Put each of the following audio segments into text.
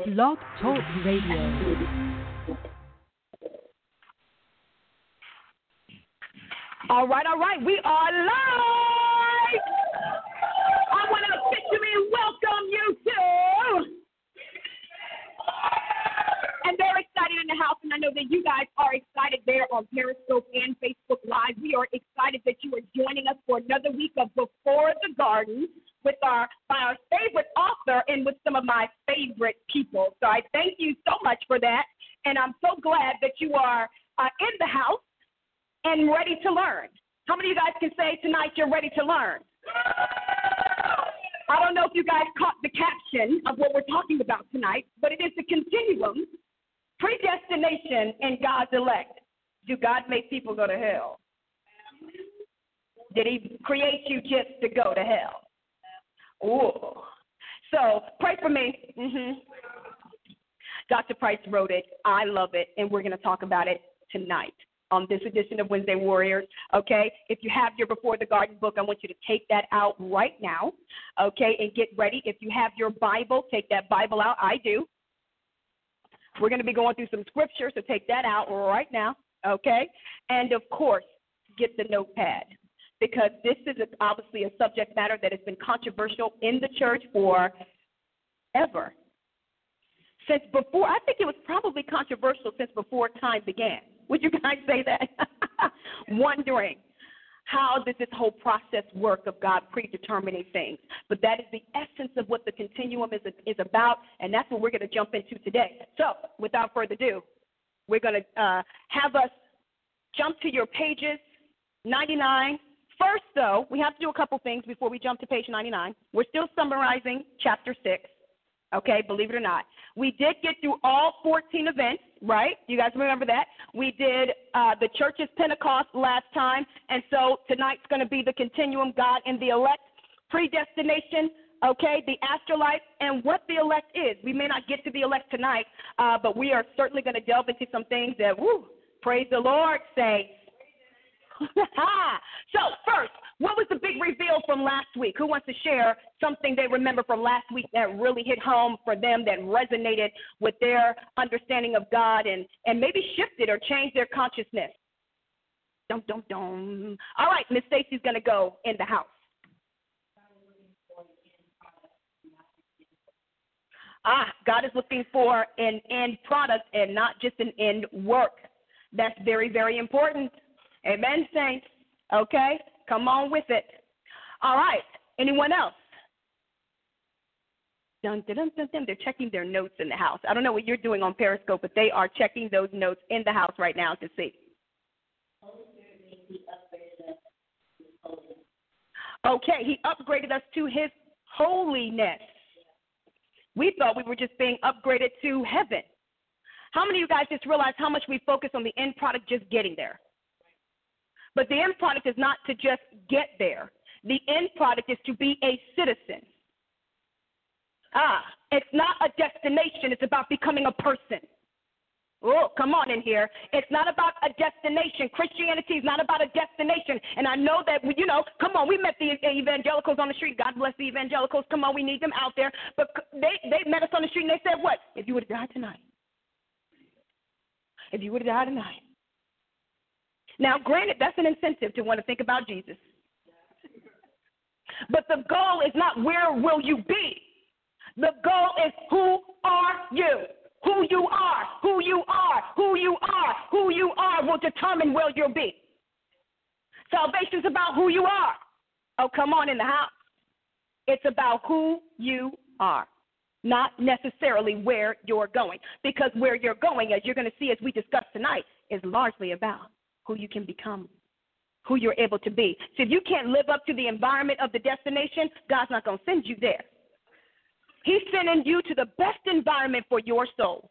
Blog Talk Radio. All right. We are live. I want to officially welcome you to. And they're excited in the house, and I know that you guys are excited there on Periscope and Facebook Live. We are excited that you are joining us for another week of Before the Garden by our favorite author and with some of my favorite people. So I thank you so much for that, and I'm so glad that you are in the house and ready to learn. How many of you guys can say tonight you're ready to learn? I don't know if you guys caught the caption of what we're talking about tonight, but it is the continuum, predestination, and God's elect. Do God make people go to hell? Did he create you just to go to hell? Ooh. So pray for me. Dr. Price wrote it. I love it, and we're going to talk about it tonight on this edition of Wednesday Warriors, okay? If you have your Before the Garden book, I want you to take that out right now, okay, and get ready. If you have your Bible, take that Bible out. I do. We're going to be going through some scripture, so take that out right now, okay? And, of course, get the notepad, because this is obviously a subject matter that has been controversial in the church forever. Since before, I think it was probably controversial since before time began. Would you guys say that? Wondering how does this whole process work of God predetermining things. But that is the essence of what the continuum is about, and that's what we're going to jump into today. So without further ado, we're going to have us jump to your pages 99. First, though, we have to do a couple things before we jump to page 99. We're still summarizing chapter 6, okay, believe it or not. We did get through all 14 events, right? You guys remember that? We did the church's Pentecost last time, and so tonight's going to be the continuum, God and the elect, predestination, okay, the afterlife, and what the elect is. We may not get to the elect tonight, but we are certainly going to delve into some things that, praise the Lord, say. So first, what was the big reveal from last week? Who wants to share something they remember from last week that really hit home for them, that resonated with their understanding of God and maybe shifted or changed their consciousness? Dum, dum, dum. All right, Miss Stacy's going to go in the house. God is looking for an end product and not just an end work. That's very, very important. Amen, saints. Okay, come on with it. All right, anyone else? Dun, dun, dun, dun, dun. They're checking their notes in the house. I don't know what you're doing on Periscope, but they are checking those notes in the house right now to see. Okay, he upgraded us to his holiness. We thought we were just being upgraded to heaven. How many of you guys just realize how much we focus on the end product just getting there? But the end product is not to just get there. The end product is to be a citizen. It's not a destination. It's about becoming a person. Oh, come on in here. It's not about a destination. Christianity is not about a destination. And I know that, come on, we met the evangelicals on the street. God bless the evangelicals. Come on, we need them out there. But they met us on the street and they said, what? If you would have died tonight. If you would have died tonight. Now, granted, that's an incentive to want to think about Jesus. But the goal is not where will you be. The goal is who are you? Who you are, who you are, who you are, who you are will determine where you'll be. Salvation's about who you are. Oh, come on in the house. It's about who you are, not necessarily where you're going. Because where you're going, as you're going to see as we discuss tonight, is largely about who you can become, who you're able to be. So if you can't live up to the environment of the destination, God's not going to send you there. He's sending you to the best environment for your soul.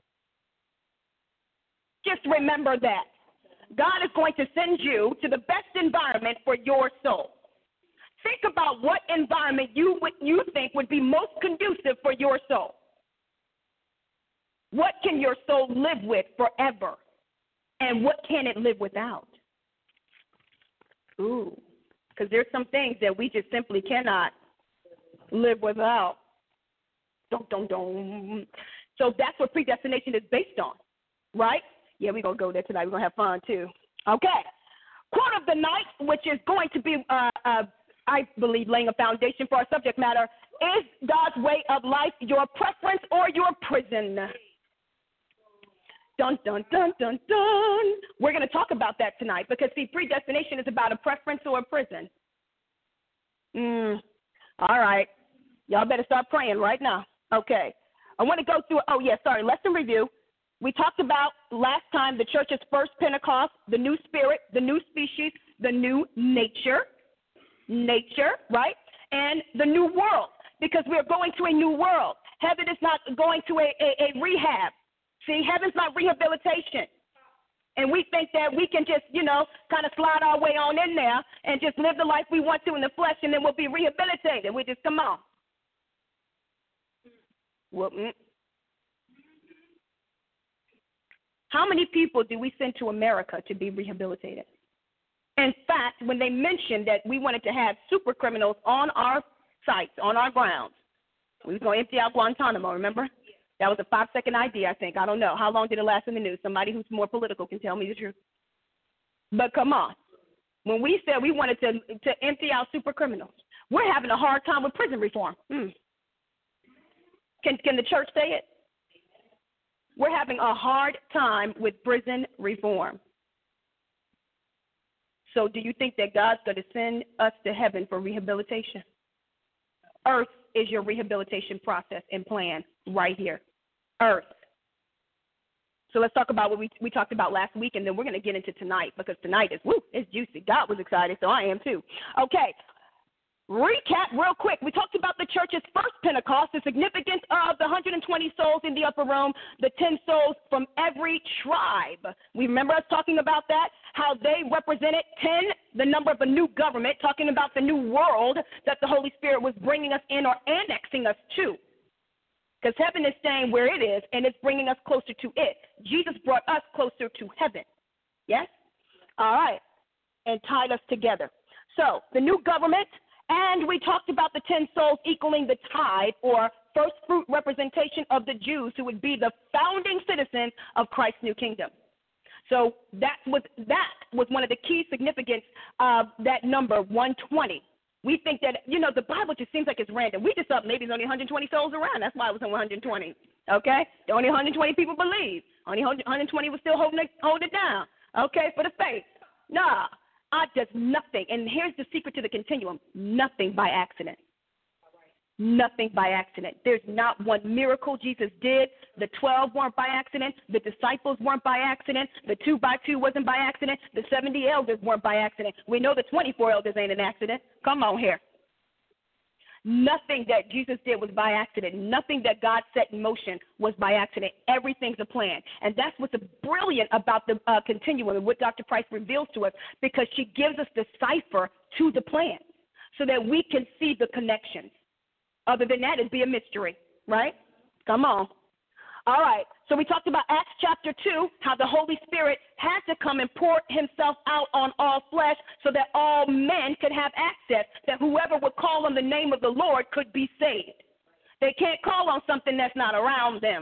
Just remember that. God is going to send you to the best environment for your soul. Think about what environment you think would be most conducive for your soul. What can your soul live with forever? And what can it live without? Because there's some things that we just simply cannot live without. So that's what predestination is based on, right? Yeah, we're going to go there tonight. We're going to have fun, too. Okay. Quote of the night, which is going to be, I believe, laying a foundation for our subject matter, is God's way of life your preference or your prison? Dun, dun, dun, dun, dun. We're going to talk about that tonight because, see, predestination is about a preference or a prison. All right. Y'all better start praying right now. Okay. I want to go through, lesson review. We talked about last time the church's first Pentecost, the new spirit, the new species, the new nature, right? And the new world, because we're going to a new world. Heaven is not going to a rehab. See, heaven's not rehabilitation. And we think that we can just, kind of slide our way on in there and just live the life we want to in the flesh, and then we'll be rehabilitated. We just come on. Well, how many people do we send to America to be rehabilitated? In fact, when they mentioned that we wanted to have super criminals on our sites, on our grounds, we were going to empty out Guantanamo, remember? That was a 5-second idea, I think. I don't know. How long did it last in the news? Somebody who's more political can tell me the truth. But come on. When we said we wanted to empty out super criminals, we're having a hard time with prison reform. Can the church say it? We're having a hard time with prison reform. So do you think that God's going to send us to heaven for rehabilitation? Earth is your rehabilitation process and plan right here. Earth. So let's talk about what we talked about last week, and then we're going to get into tonight because tonight is, it's juicy. God was excited, so I am too. Okay. Recap real quick. We talked about the church's first Pentecost, the significance of the 120 souls in the upper room, the 10 souls from every tribe. We remember us talking about that, how they represented 10, the number of a new government, talking about the new world that the Holy Spirit was bringing us in or annexing us to. Because heaven is staying where it is, and it's bringing us closer to it. Jesus brought us closer to heaven. Yes? All right. And tied us together. So the new government. And we talked about the 10 souls equaling the tithe or first fruit representation of the Jews who would be the founding citizens of Christ's new kingdom. So that was one of the key significance of that number, 120. We think that, the Bible just seems like it's random. We just thought maybe there's only 120 souls around. That's why it was on 120. Okay? Only 120 people believe. Only 120 was still holding it down. Okay, for the faith. Nah. God does nothing, and here's the secret to the continuum, nothing by accident. Nothing by accident. There's not one miracle Jesus did. The 12 weren't by accident. The disciples weren't by accident. The 2 by 2 wasn't by accident. The 70 elders weren't by accident. We know the 24 elders ain't an accident. Come on here. Nothing that Jesus did was by accident. Nothing that God set in motion was by accident. Everything's a plan. And that's what's brilliant about the continuum and what Dr. Price reveals to us, because she gives us the cipher to the plan so that we can see the connections. Other than that, it'd be a mystery, right? Come on. All right. So we talked about Acts chapter 2, how the Holy Spirit had to come and pour himself out on all flesh so that all men could have access, that whoever would call on the name of the Lord could be saved. They can't call on something that's not around them.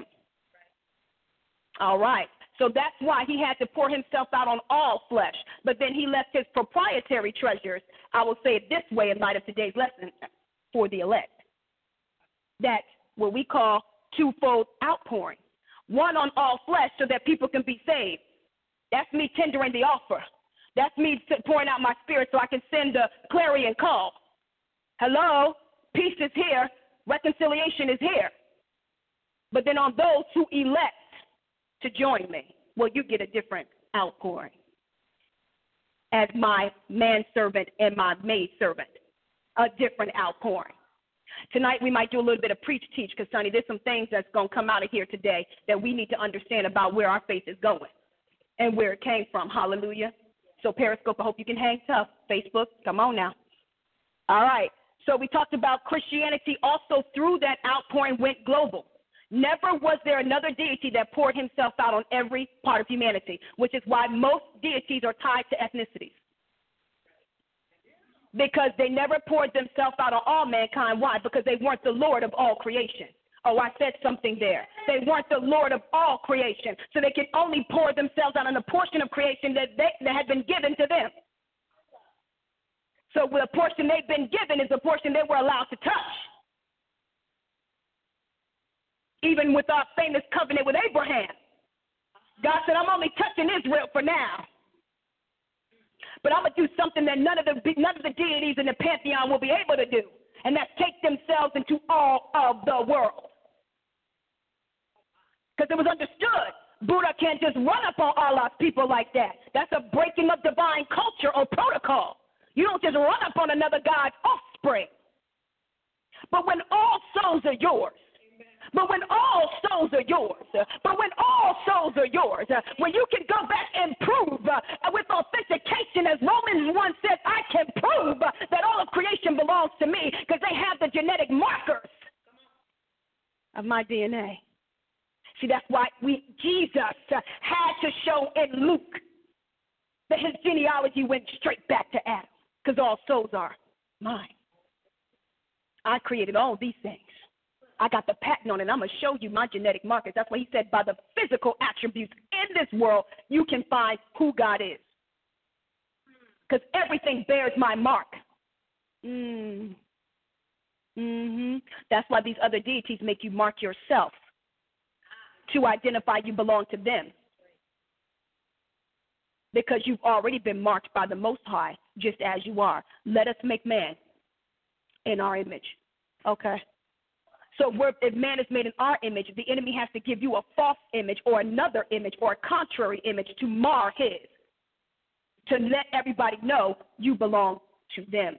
All right. So that's why he had to pour himself out on all flesh. But then he left his proprietary treasures, I will say it this way in light of today's lesson, for the elect. That's what we call twofold outpouring. One on all flesh so that people can be saved. That's me tendering the offer. That's me pouring out my spirit so I can send the clarion call. Hello, peace is here, reconciliation is here. But then on those who elect to join me, well, you get a different outpouring as my manservant and my maidservant, a different outpouring. Tonight we might do a little bit of preach-teach because, Sonny, there's some things that's going to come out of here today that we need to understand about where our faith is going and where it came from. Hallelujah. So Periscope, I hope you can hang tough. Facebook, come on now. All right. So we talked about Christianity also through that outpouring went global. Never was there another deity that poured himself out on every part of humanity, which is why most deities are tied to ethnicities. Because they never poured themselves out on all mankind. Why? Because they weren't the Lord of all creation. Oh, I said something there. They weren't the Lord of all creation, so they could only pour themselves out on a portion of creation that had been given to them. So the portion they've been given is the portion they were allowed to touch. Even with our famous covenant with Abraham, God said, I'm only touching Israel for now. But I'm going to do something that none of the deities in the pantheon will be able to do, and that's take themselves into all of the world. Because it was understood, Buddha can't just run up on Allah's people like that. That's a breaking of divine culture or protocol. You don't just run up on another God's offspring. But when all souls are yours, when you can go back and prove with authentication, as Romans 1 said, I can prove that all of creation belongs to me because they have the genetic markers of my DNA. See, that's why Jesus had to show in Luke that his genealogy went straight back to Adam because all souls are mine. I created all these things. I got the patent on it. I'm going to show you my genetic markers. That's why he said by the physical attributes in this world, you can find who God is. Because everything bears my mark. That's why these other deities make you mark yourself to identify you belong to them. Because you've already been marked by the Most High, just as you are. Let us make man in our image. Okay? So if man is made in our image, the enemy has to give you a false image or another image or a contrary image to mar his, to let everybody know you belong to them.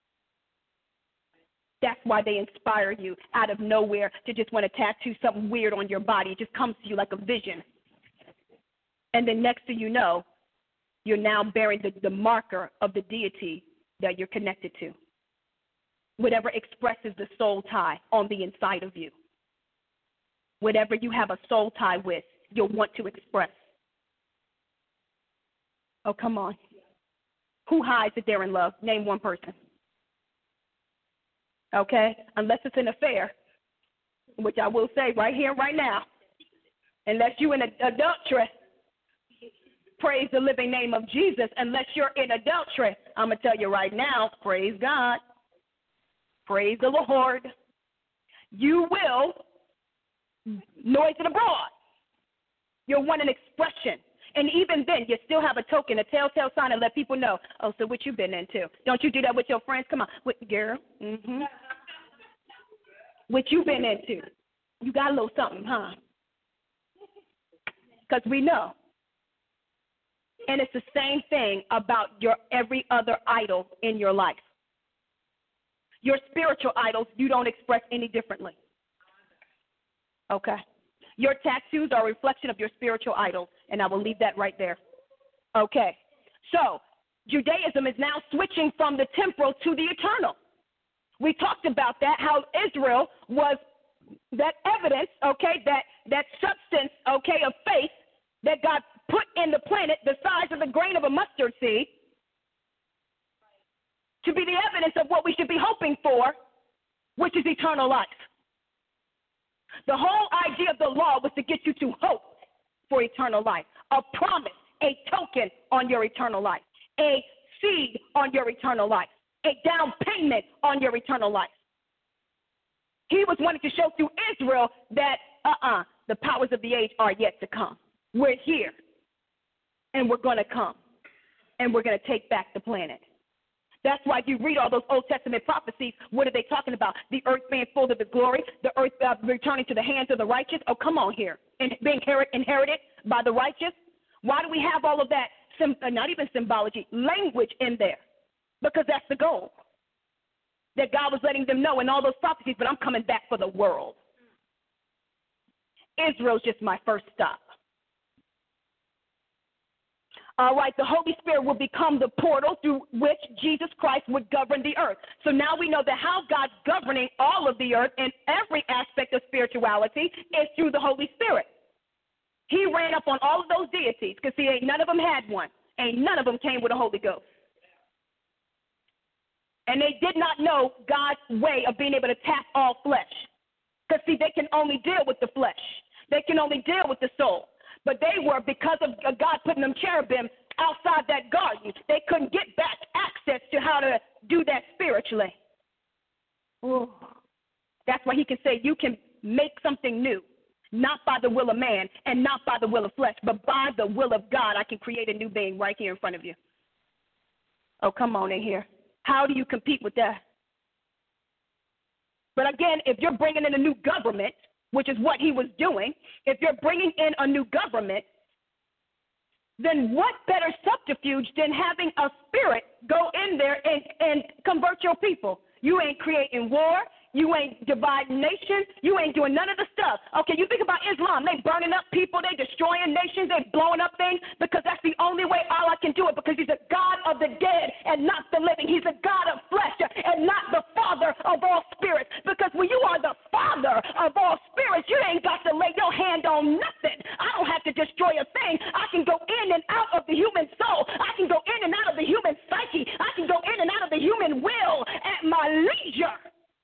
That's why they inspire you out of nowhere to just want to tattoo something weird on your body. It just comes to you like a vision. And then next thing you know, you're now bearing the marker of the deity that you're connected to. Whatever expresses the soul tie on the inside of you. Whatever you have a soul tie with, you'll want to express. Oh, come on. Who hides that they're in love? Name one person. Okay? Unless it's an affair, which I will say right here, right now. Unless you're in adultery, praise the living name of Jesus. Unless you're in adultery, I'm going to tell you right now, praise God. Praise the Lord. You will noise it abroad. You'll want an expression. And even then, you still have a token, a telltale sign, and let people know, oh, so what you been into? Don't you do that with your friends? Come on. Girl. What you been into? You got a little something, huh? Because we know. And it's the same thing about your every other idol in your life. Your spiritual idols, you don't express any differently. Okay. Your tattoos are a reflection of your spiritual idols, and I will leave that right there. Okay. So, Judaism is now switching from the temporal to the eternal. We talked about that, how Israel was that evidence, okay, that substance, okay, of faith that God put in the planet the size of the grain of a mustard seed, to be the evidence of what we should be hoping for, which is eternal life. The whole idea of the law was to get you to hope for eternal life, a promise, a token on your eternal life, a seed on your eternal life, a down payment on your eternal life. He was wanting to show through Israel that, the powers of the age are yet to come. We're here, and we're going to come, and we're going to take back the planet. That's why if you read all those Old Testament prophecies, what are they talking about? The earth being full of the glory, the earth returning to the hands of the righteous. Oh, come on here. And being inherited by the righteous. Why do we have all of that, not even symbology, language in there? Because that's the goal. That God was letting them know in all those prophecies, but I'm coming back for the world. Israel's just my first stop. All right, the Holy Spirit will become the portal through which Jesus Christ would govern the earth. So now we know that how God's governing all of the earth in every aspect of spirituality is through the Holy Spirit. He ran up on all of those deities because, see, ain't none of them had one. Ain't none of them came with a Holy Ghost. And they did not know God's way of being able to tap all flesh. Because, see, they can only deal with the flesh. They can only deal with the soul. But they were, because of God putting them cherubim outside that garden, they couldn't get back access to how to do that spiritually. Ooh. That's why he can say you can make something new, not by the will of man and not by the will of flesh, but by the will of God. I can create a new being right here in front of you. Oh, come on in here. How do you compete with that? But again, if you're bringing in a new government, which is what he was doing, if you're bringing in a new government, then what better subterfuge than having a spirit go in there and convert your people? You ain't creating war. You ain't dividing nations. You ain't doing none of the stuff. Okay, you think about Islam. They burning up people. They destroying nations. They blowing up things because that's the only way Allah can do it, because he's a God of the dead and not the living. He's a God of flesh and not the Father of all spirits, because when you are the Father of all spirits, you ain't got to lay your hand on nothing. I don't have to destroy a thing. I can go in and out of the human soul. I can go in and out of the human psyche. I can go in and out of the human will at my leisure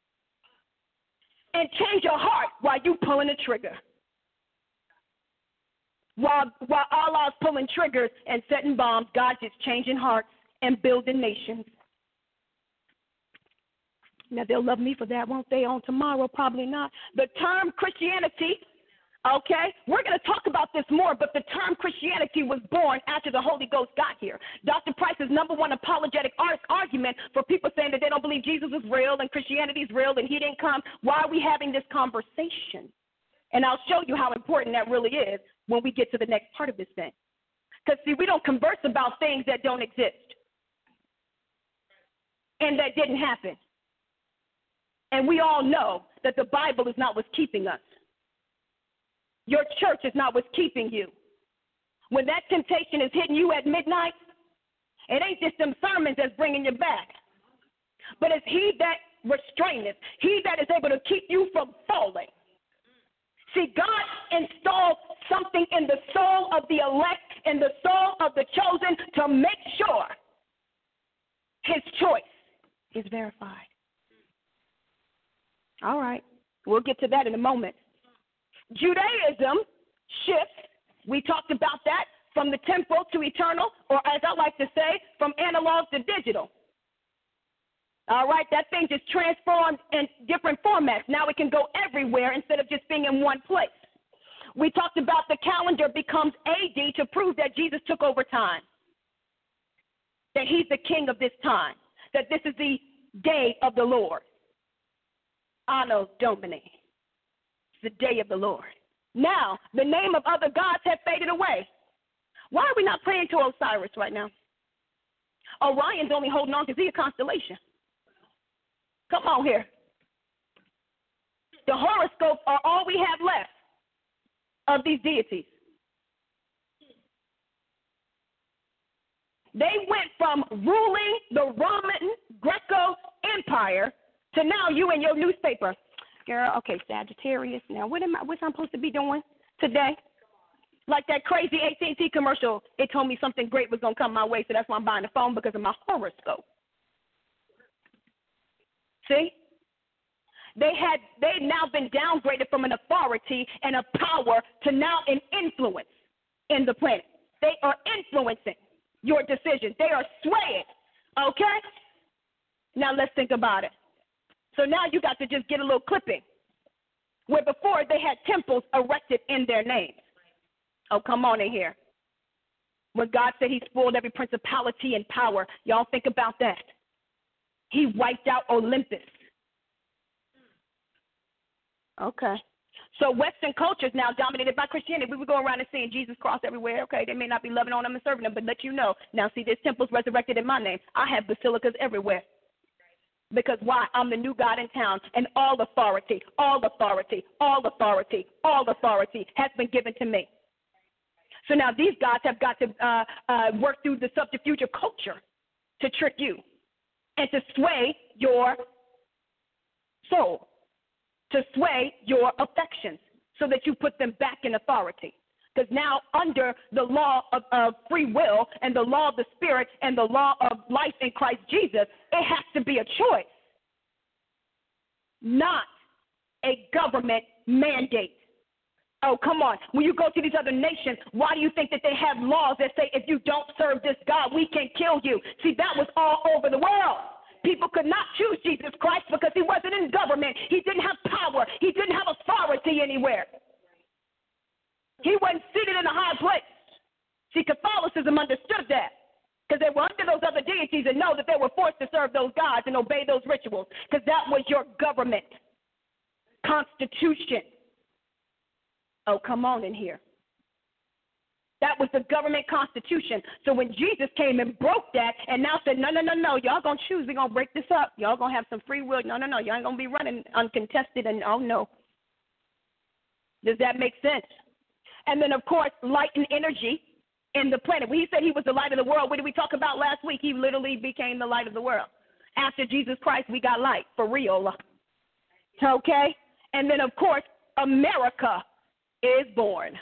and change your heart while you pulling the trigger. While Allah's pulling triggers and setting bombs, God's just changing hearts and building nations. Now, they'll love me for that, won't they, on tomorrow? Probably not. The term Christianity, okay, we're going to talk about this more, but the term Christianity was born after the Holy Ghost got here. Dr. Price's number one apologetic argument for people saying that they don't believe Jesus is real and Christianity is real and he didn't come, why are we having this conversation? And I'll show you how important that really is when we get to the next part of this thing. Because, see, we don't converse about things that don't exist and that didn't happen. And we all know that the Bible is not what's keeping us. Your church is not what's keeping you. When that temptation is hitting you at midnight, it ain't just them sermons that's bringing you back, but it's he that restraineth, he that is able to keep you from falling. See, God installed something in the soul of the elect, in the soul of the chosen, to make sure his choice is verified. All right, we'll get to that in a moment. Judaism shifts, we talked about that, from the temporal to eternal, or as I like to say, from analog to digital. All right, that thing just transformed in different formats. Now it can go everywhere instead of just being in one place. We talked about the calendar becomes AD to prove that Jesus took over time, that he's the king of this time, that this is the day of the Lord. Anno Domini. It's the day of the Lord. Now, the name of other gods have faded away. Why are we not praying to Osiris right now? Orion's only holding on because he's a constellation. Come on here. The horoscopes are all we have left of these deities. They went from ruling the Roman Greco Empire to now you and your newspaper. Girl, okay, Sagittarius. Now, what am I supposed to be doing today? Like that crazy AT&T commercial, it told me something great was going to come my way, so that's why I'm buying the phone, because of my horoscope. See? They'd now been downgraded from an authority and a power to now an influence in the planet. They are influencing your decisions. They are swaying, okay? Now let's think about it. So now you got to just get a little clipping, where before they had temples erected in their names. Oh, come on in here. When God said he spoiled every principality and power, y'all think about that. He wiped out Olympus. Okay. So Western culture is now dominated by Christianity. We would go around and seeing Jesus cross everywhere. Okay, they may not be loving on them and serving them, but let you know. Now, see, there's temples resurrected in my name. I have basilicas everywhere. Because why? I'm the new God in town, and all authority has been given to me. So now these gods have got to work through the subterfuge of culture to trick you and to sway your soul, to sway your affections so that you put them back in authority. Because now under the law of free will and the law of the Spirit and the law of life in Christ Jesus, it has to be a choice, not a government mandate. Oh, come on. When you go to these other nations, why do you think that they have laws that say if you don't serve this God, we can kill you? See, that was all over the world. People could not choose Jesus Christ because he wasn't in government. He didn't have power. He didn't have authority anywhere. He wasn't seated in a high place. See, Catholicism understood that because they were under those other deities and know that they were forced to serve those gods and obey those rituals because that was your government constitution. Oh, come on in here. That was the government constitution. So when Jesus came and broke that and now said, no, y'all going to choose. We're going to break this up. Y'all going to have some free will. No, y'all ain't going to be running uncontested. And oh, no. Does that make sense? And then, of course, light and energy in the planet. When he said he was the light of the world, what did we talk about last week? He literally became the light of the world. After Jesus Christ, we got light, for real. Okay? And then, of course, America is born.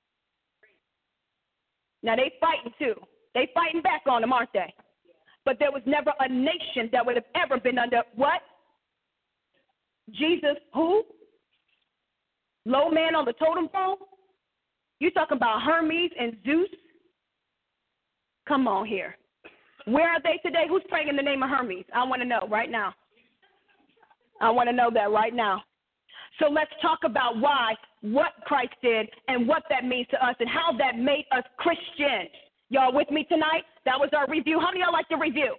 Now, they fighting, too. They fighting back on them, aren't they? But there was never a nation that would have ever been under what? Jesus, who? Low man on the totem pole? You talking about Hermes and Zeus? Come on here. Where are they today? Who's praying in the name of Hermes? I want to know right now. I want to know that right now. So let's talk about what Christ did and what that means to us and how that made us Christians. Y'all with me tonight? That was our review. How many of y'all like to review?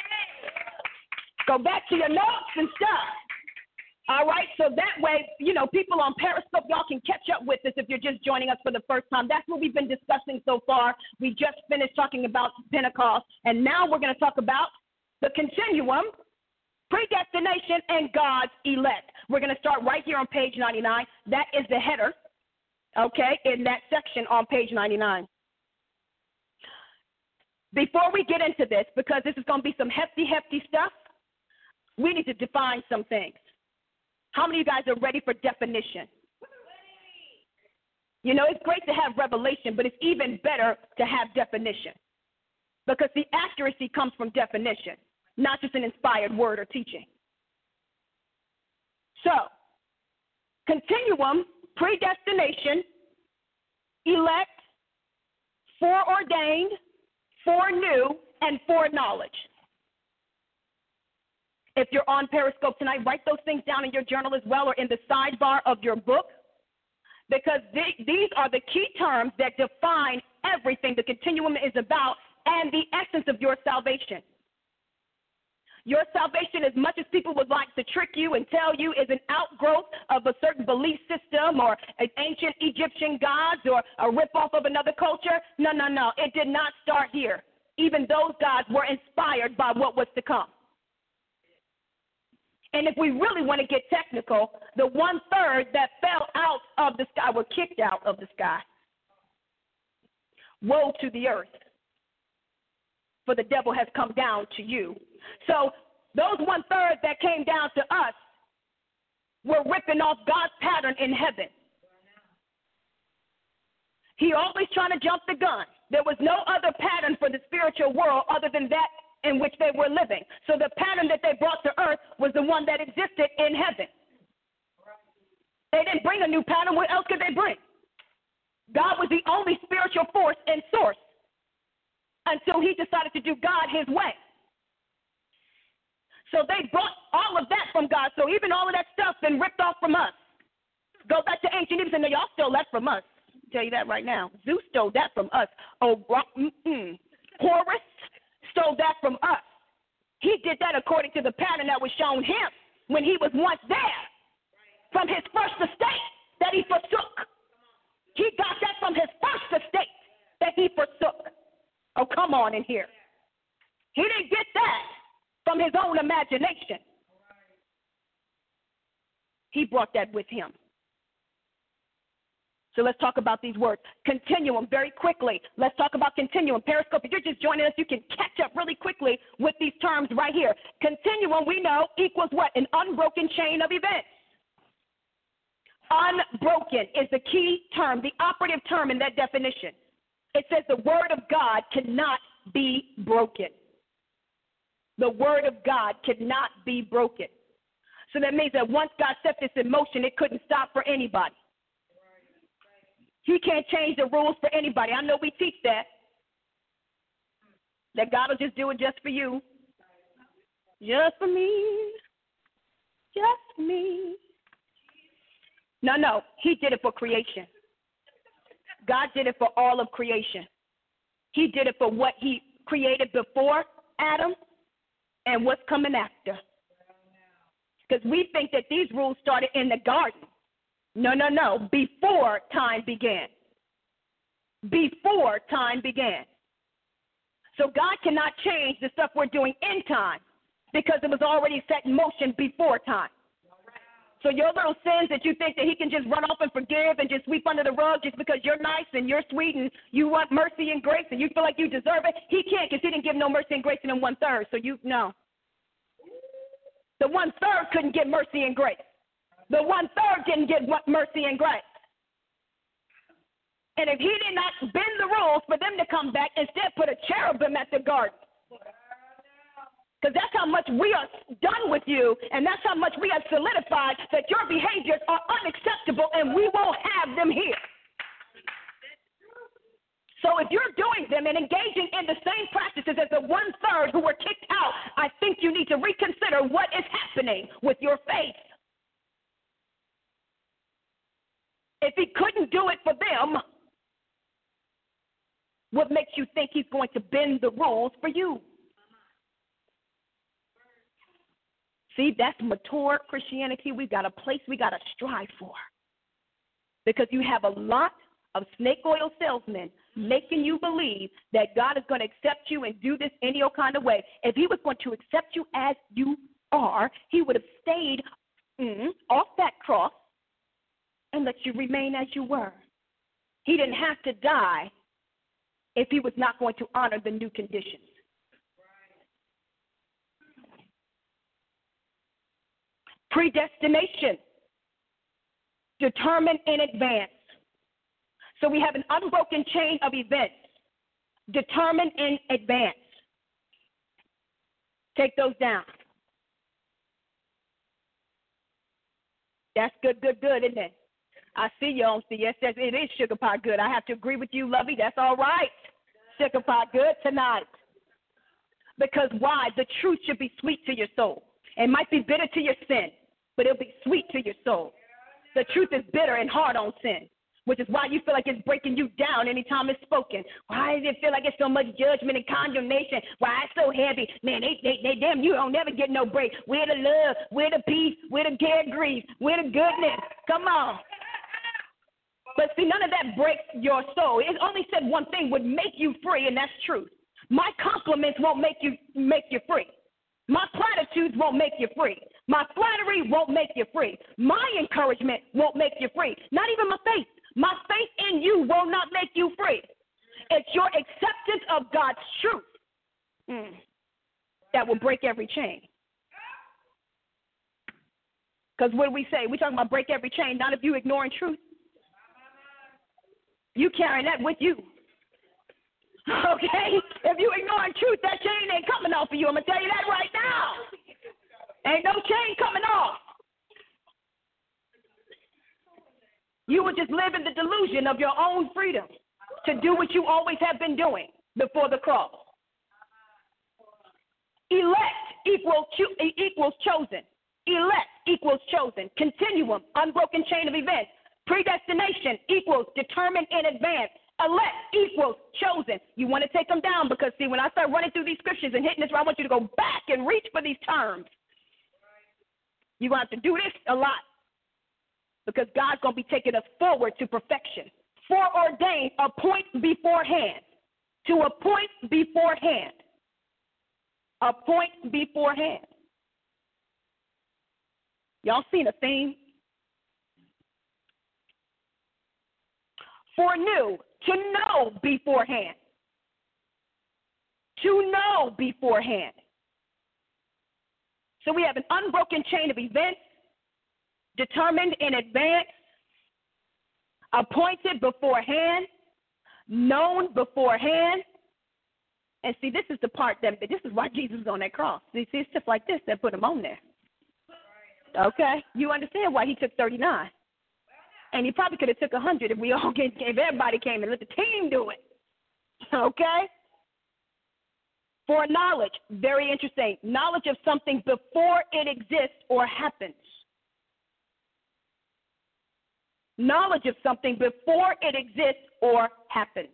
Go back to your notes and stuff. All right, so that way, people on Periscope, y'all can catch up with us if you're just joining us for the first time. That's what we've been discussing so far. We just finished talking about Pentecost, and now we're going to talk about the continuum, predestination, and God's elect. We're going to start right here on page 99. That is the header, okay, in that section on page 99. Before we get into this, because this is going to be some hefty stuff, we need to define some things. How many of you guys are ready for definition? It's great to have revelation, but it's even better to have definition because the accuracy comes from definition, not just an inspired word or teaching. So, continuum, predestination, elect, foreordained, foreknew, and foreknowledge. If you're on Periscope tonight, write those things down in your journal as well or in the sidebar of your book because these are the key terms that define everything the continuum is about and the essence of your salvation. Your salvation, as much as people would like to trick you and tell you, is an outgrowth of a certain belief system or an ancient Egyptian gods or a ripoff of another culture. No. It did not start here. Even those gods were inspired by what was to come. And if we really want to get technical, the 1/3 that fell out of the sky were kicked out of the sky. Woe to the earth, for the devil has come down to you. So those 1/3 that came down to us were ripping off God's pattern in heaven. He always trying to jump the gun. There was no other pattern for the spiritual world other than that in which they were living. So the pattern that they brought to earth was the one that existed in heaven. They didn't bring a new pattern. What else could they bring? God was the only spiritual force and source until he decided to do God his way. So they brought all of that from God. So even all of that stuff been ripped off from us. Go back to ancient Egypt and say, no, y'all stole that from us. I'll tell you that right now. Zeus stole that from us. Horus stole that from us. He did that according to the pattern that was shown him when he was once there from his first estate that he forsook. He got that from his first estate that he forsook. Oh, come on in here. He didn't get that from his own imagination. He brought that with him. So let's talk about these words. Continuum, very quickly. Let's talk about continuum. Periscope, if you're just joining us, you can catch up really quickly with these terms right here. Continuum, we know, equals what? An unbroken chain of events. Unbroken is the key term, the operative term in that definition. It says the word of God cannot be broken. The word of God cannot be broken. So that means that once God set this in motion, it couldn't stop for anybody. He can't change the rules for anybody. I know we teach that God will just do it just for you. Just for me. Just for me. No. He did it for creation. God did it for all of creation. He did it for what he created before Adam and what's coming after. Because we think that these rules started in the garden. No. Before time began. Before time began. So God cannot change the stuff we're doing in time because it was already set in motion before time. So your little sins that you think that he can just run off and forgive and just sweep under the rug just because you're nice and you're sweet and you want mercy and grace and you feel like you deserve it, he can't because he didn't give no mercy and grace in 1/3. So no. The 1/3 couldn't get mercy and grace. The 1/3 didn't get mercy and grace. And if he did not bend the rules for them to come back, instead put a cherubim at the garden. Because that's how much we are done with you, and that's how much we have solidified that your behaviors are unacceptable, and we won't have them here. So if you're doing them and engaging in the same practices as the 1/3 who were kicked out, I think you need to reconsider what is happening with your faith. If he couldn't do it for them, what makes you think he's going to bend the rules for you? See, that's mature Christianity. We've got a place we got to strive for. Because you have a lot of snake oil salesmen making you believe that God is going to accept you and do this any old kind of way. If he was going to accept you as you are, he would have stayed off that cross and let you remain as you were. He didn't have to die if he was not going to honor the new conditions. Predestination, determined in advance. So we have an unbroken chain of events, determined in advance. Take those down. That's good, isn't it? I see you on CS. It is sugar pie good. I have to agree with you, Lovey. That's all right. Sugar pie good tonight. Because why? The truth should be sweet to your soul. It might be bitter to your sin, but it'll be sweet to your soul. The truth is bitter and hard on sin, which is why you feel like it's breaking you down anytime it's spoken. Why does it feel like it's so much judgment and condemnation? Why it's so heavy? Man, they damn, you don't never get no break. Where the love? Where the peace? Where the care grief? Where the goodness? Come on. But see, none of that breaks your soul. It only said one thing would make you free, and that's truth. My compliments won't make you free. My platitudes won't make you free. My flattery won't make you free. My encouragement won't make you free. Not even my faith. My faith in you will not make you free. It's your acceptance of God's truth that will break every chain. Because what do we say? We're talking about break every chain, not if you ignoring truth. You carrying that with you. Okay? If you ignoring truth, that chain ain't coming off of you. I'm going to tell you that right now. Ain't no chain coming off. You will just live in the delusion of your own freedom to do what you always have been doing before the cross. Elect equals chosen. Elect equals chosen. Continuum, unbroken chain of events. Predestination equals determined in advance. Elect equals chosen. You want to take them down because, see, when I start running through these scriptures and hitting this, I want you to go back and reach for these terms. You're going to have to do this a lot because God's going to be taking us forward to perfection. Foreordained, appoint beforehand. To appoint beforehand. Appoint beforehand. Y'all seen a theme? Foreknew, to know beforehand. To know beforehand. So we have an unbroken chain of events, determined in advance, appointed beforehand, known beforehand. And see, this is the part this is why Jesus is on that cross. See, it's stuff like this that put him on there. Okay? You understand why he took 39. And he probably could have took 100 if if everybody came and let the team do it. Okay? For knowledge, very interesting. Knowledge of something before it exists or happens. Knowledge of something before it exists or happens.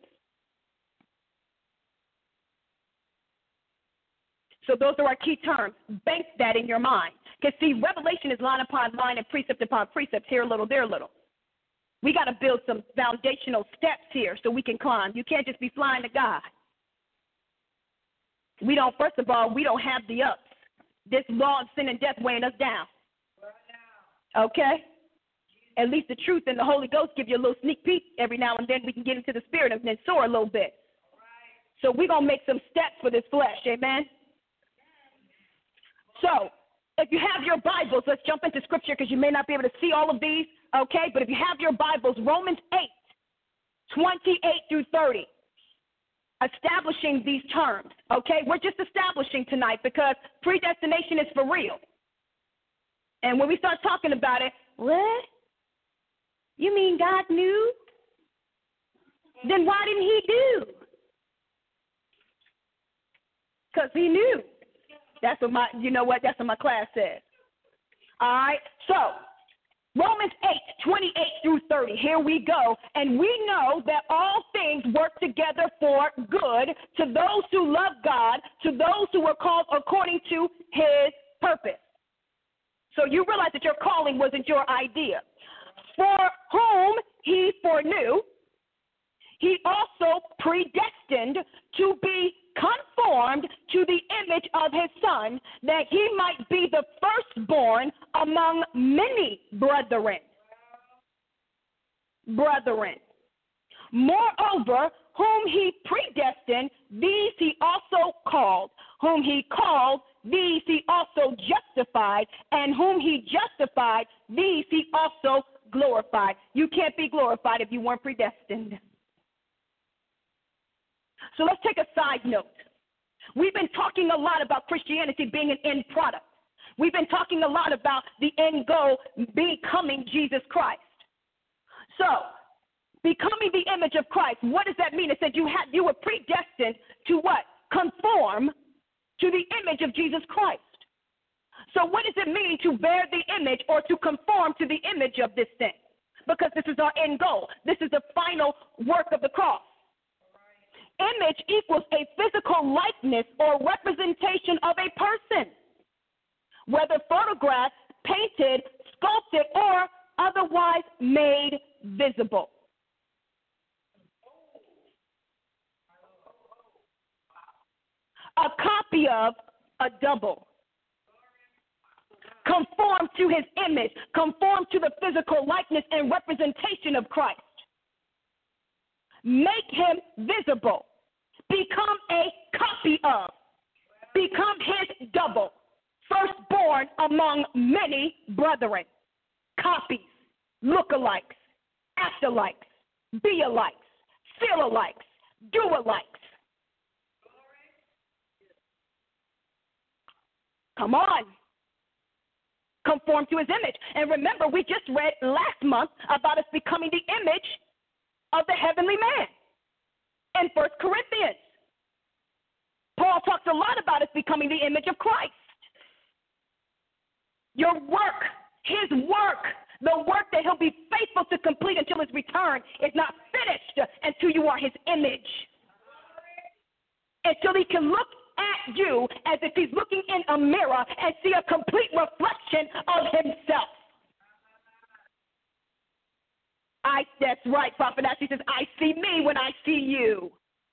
So those are our key terms. Bank that in your mind. Because, see, revelation is line upon line and precept upon precept, here a little, there a little. We got to build some foundational steps here so we can climb. You can't just be flying to God. First of all, we don't have the ups. This law of sin and death weighing us down. Okay? At least the truth and the Holy Ghost give you a little sneak peek every now and then. We can get into the spirit and then soar a little bit. So we're going to make some steps for this flesh. Amen? So if you have your Bibles, let's jump into Scripture because you may not be able to see all of these. Okay? But if you have your Bibles, Romans 8:28 through 30. Establishing these terms. Okay? We're just establishing tonight because predestination is for real. And when we start talking about it, what? You mean God knew? Then why didn't he do? Because he knew. That's what that's what my class says. All right. So Romans 8:28 through 30. Here we go. And we know that all things work together for good to those who love God, to those who are called according to his purpose. So you realize that your calling wasn't your idea. For whom he foreknew, he also predestined to be conformed to the image of his Son, that he might be the firstborn among many brethren. Moreover, whom he predestined, these he also called. Whom he called, these he also justified. And whom he justified, these he also glorified. You can't be glorified if you weren't predestined. So let's take a side note. We've been talking a lot about Christianity being an end product. We've been talking a lot about the end goal becoming Jesus Christ. So, becoming the image of Christ, what does that mean? It said you were predestined to what? Conform to the image of Jesus Christ. So what does it mean to bear the image or to conform to the image of this thing? Because this is our end goal. This is the final work of the cross. Image equals a physical likeness or representation of a person, whether photographed, painted, sculpted, or otherwise made visible. A copy of, a double. Conform to his image, conform to the physical likeness and representation of Christ. Make him visible. Become a copy of. Become his double. Firstborn among many brethren. Copies, lookalikes, actalikes, be-alikes, feel-alikes, do-alikes. Come on. Conform to his image. And remember, we just read last month about us becoming the image of the heavenly man in 1 Corinthians. Paul talks a lot about us becoming the image of Christ. Your work, his work, the work that he'll be faithful to complete until his return is not finished until you are his image. Until he can look at you as if he's looking in a mirror and see a complete reflection of himself. That's right, Prophet Ashley says, I see me when I see you.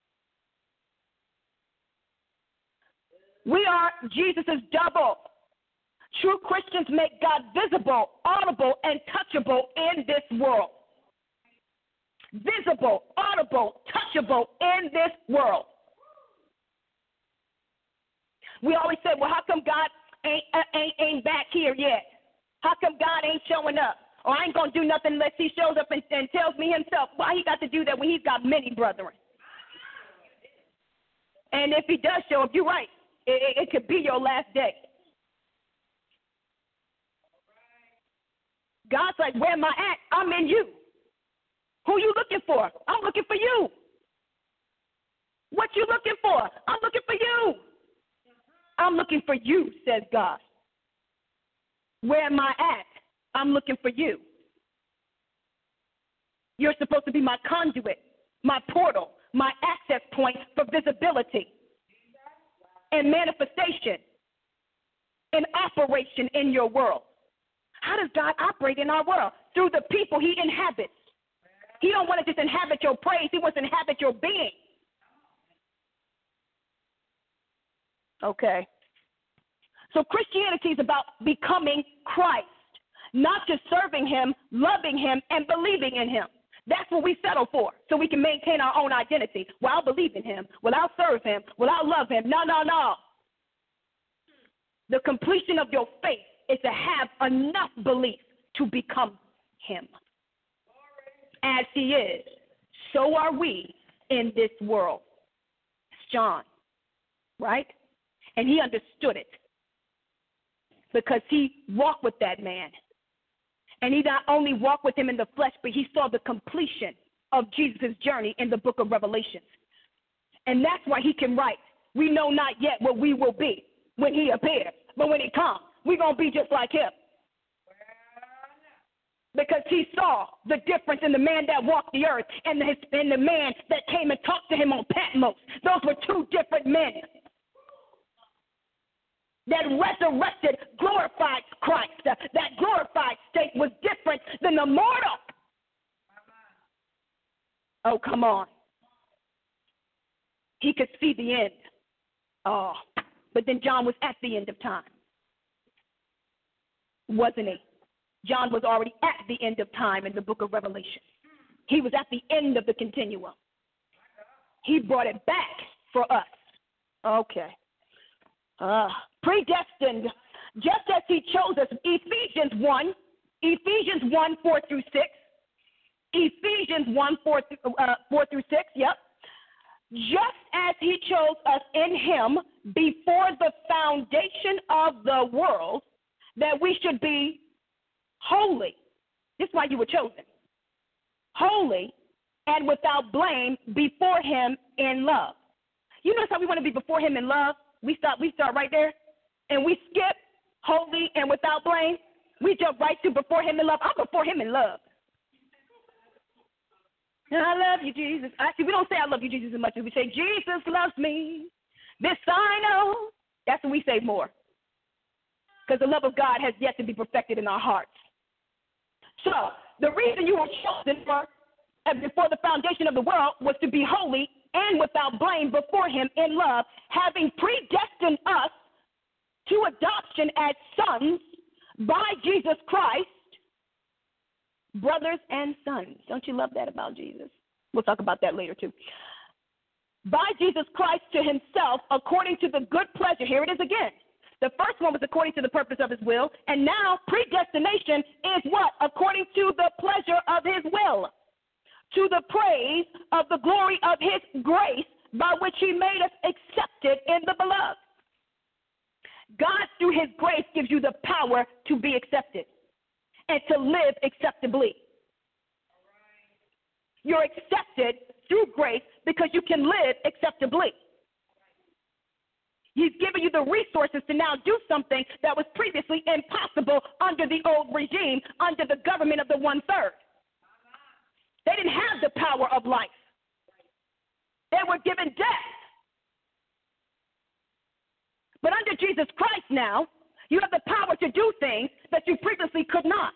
We are Jesus' double. True Christians make God visible, audible, and touchable in this world. Visible, audible, touchable in this world. We always say, well, how come God ain't back here yet? How come God ain't showing up? Or I ain't going to do nothing unless he shows up and tells me himself. Why he got to do that when he's got many brethren? And if he does show up, you're right. It could be your last day. God's like, where am I at? I'm in you. Who you looking for? I'm looking for you. What you looking for? I'm looking for you. I'm looking for you, says God. Where am I at? I'm looking for you. You're supposed to be my conduit, my portal, my access point for visibility and manifestation and operation in your world. How does God operate in our world? Through the people he inhabits. He don't want to just inhabit your praise. He wants to inhabit your being. Okay. So Christianity is about becoming Christ, not just serving him, loving him, and believing in him. That's what we settle for, so we can maintain our own identity. Well, I'll believe in him. Well, I'll serve him. Well, I'll love him. No, no, no. The completion of your faith is to have enough belief to become him. As he is, so are we in this world. It's John, right? And he understood it because he walked with that man. And he not only walked with him in the flesh, but he saw the completion of Jesus' journey in the book of Revelations. And that's why he can write, we know not yet what we will be when he appears. But when he comes, we're going to be just like him. Because he saw the difference in the man that walked the earth and the man that came and talked to him on Patmos. Those were two different men. That resurrected, glorified Christ, that glorified state was different than the mortal. Oh, come on. He could see the end. Oh, but then John was at the end of time, wasn't he? John was already at the end of time in the book of Revelation. He was at the end of the continuum. He brought it back for us. Okay. Predestined, just as he chose us. Ephesians 1, 4 through 6. Ephesians 1, 4 through 6, yep. Just as he chose us in him before the foundation of the world, that we should be holy. This is why you were chosen. Holy and without blame before him in love. You notice how we want to be before him in love? We start right there, and we skip holy and without blame. We jump right to before him in love. I'm before him in love. I love you, Jesus. Actually, we don't say I love you, Jesus, as much as we say Jesus loves me. This I know. That's what we say more. Because the love of God has yet to be perfected in our hearts. So the reason you were chosen for before the foundation of the world was to be holy and without blame before him in love, having predestined us to adoption as sons by Jesus Christ, brothers and sons. Don't you love that about Jesus? We'll talk about that later too. By Jesus Christ to himself, according to the good pleasure. Here it is again. The first one was according to the purpose of his will, and now predestination is what? According to the pleasure of his will, to the praise of the glory of his grace, by which he made us accepted in the beloved. God, through his grace, gives you the power to be accepted and to live acceptably. You're accepted through grace because you can live acceptably. He's given you the resources to now do something that was previously impossible under the old regime, under the government of the 1/3. They didn't have the power of life. They were given death. But under Jesus Christ now, you have the power to do things that you previously could not.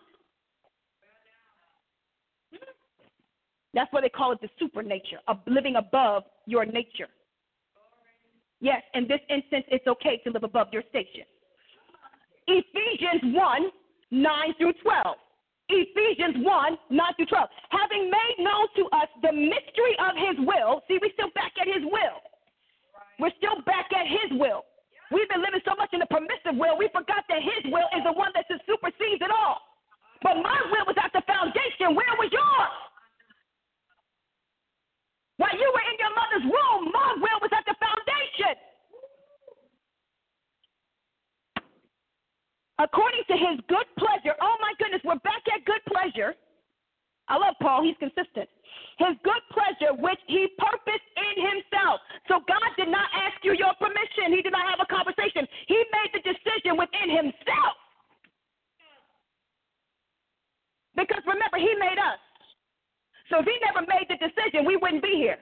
That's why they call it the supernature, of living above your nature. Yes, in this instance, it's okay to live above your station. Ephesians 1, 9 through 12. Ephesians 1, 9 through 12. Having made known to us the mystery of his will. See, we're still back at his will. We're still back at his will. We've been living so much in the permissive will, we forgot that his will is the one that supersedes it all. But my will was at the foundation. Where was yours? While you were in your mother's womb, my will was at the foundation. According to his good pleasure. Oh, my goodness, we're back at good he purposed in himself. So God did not ask you your permission. He did not have a conversation. He made the decision within himself. Because remember, he made us. So if he never made the decision, we wouldn't be here.